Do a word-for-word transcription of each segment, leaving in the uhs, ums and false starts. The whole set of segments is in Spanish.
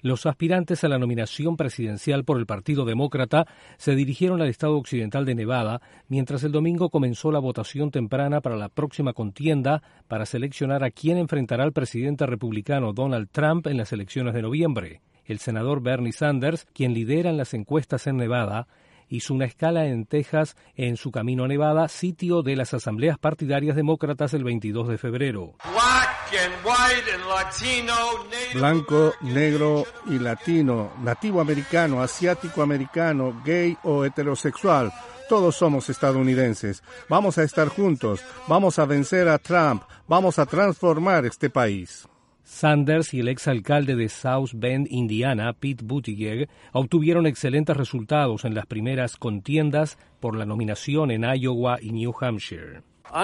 Los aspirantes a la nominación presidencial por el Partido Demócrata se dirigieron al estado occidental de Nevada, mientras el domingo comenzó la votación temprana para la próxima contienda para seleccionar a quién enfrentará al presidente republicano Donald Trump en las elecciones de noviembre. El senador Bernie Sanders, quien lidera en las encuestas en Nevada, hizo una escala en Texas en su camino a Nevada, sitio de las asambleas partidarias demócratas el veintidós de febrero. Blanco, negro y latino, nativo americano, asiático americano, gay o heterosexual, todos somos estadounidenses. Vamos a estar juntos, vamos a vencer a Trump, vamos a transformar este país. Sanders y el exalcalde de South Bend, Indiana, Pete Buttigieg, obtuvieron excelentes resultados en las primeras contiendas por la nominación en Iowa y New Hampshire.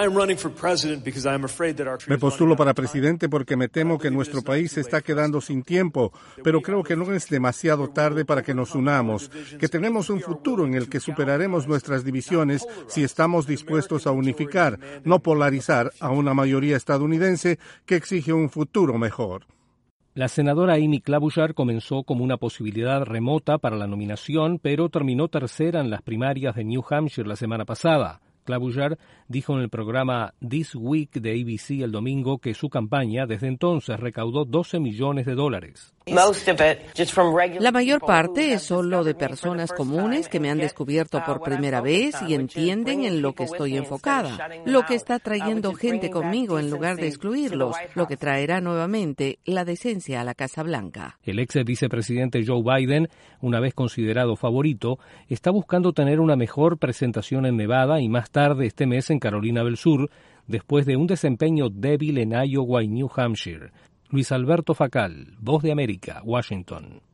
Me postulo para presidente porque me temo que nuestro país se está quedando sin tiempo, pero creo que no es demasiado tarde para que nos unamos, que tenemos un futuro en el que superaremos nuestras divisiones si estamos dispuestos a unificar, no polarizar a una mayoría estadounidense que exige un futuro mejor. La senadora Amy Klobuchar comenzó como una posibilidad remota para la nominación, pero terminó tercera en las primarias de New Hampshire la semana pasada. Klobuchar dijo en el programa This Week de A B C el domingo que su campaña desde entonces recaudó doce millones de dólares. La mayor parte es solo de personas comunes que me han descubierto por primera vez y entienden en lo que estoy enfocada, lo que está trayendo gente conmigo en lugar de excluirlos, lo que traerá nuevamente la decencia a la Casa Blanca. El ex vicepresidente Joe Biden, una vez considerado favorito, está buscando tener una mejor presentación en Nevada y más tarde este mes en Carolina del Sur, después de un desempeño débil en Iowa y New Hampshire. Luis Alberto Facal, Voz de América, Washington.